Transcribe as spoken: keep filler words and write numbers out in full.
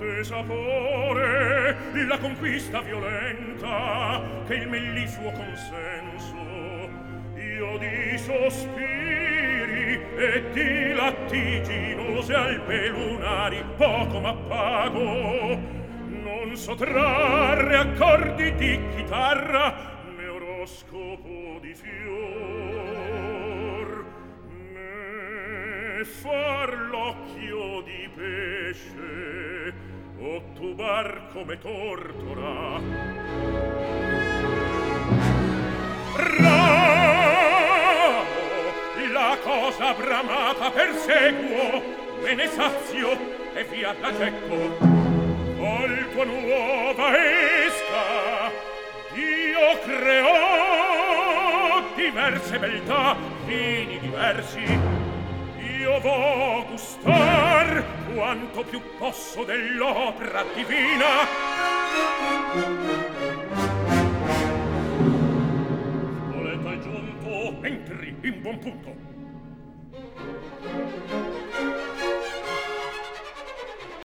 che sapore la conquista violenta, che il mellifluo consenso io di sospiri e di lattiginose albe lunari poco m'appago, non so trarre accordi di chitarra né oroscopo di fior, né far l'occhio di pesce o tubar come tortora. Ramo la cosa bramata perseguo, me ne sazio e via la getto. Col tua nuova esca Dio creò diverse beltà, vini diversi. Io vo gustar quanto più posso dell'opera divina. Spoletta è giunto, entri in buon punto.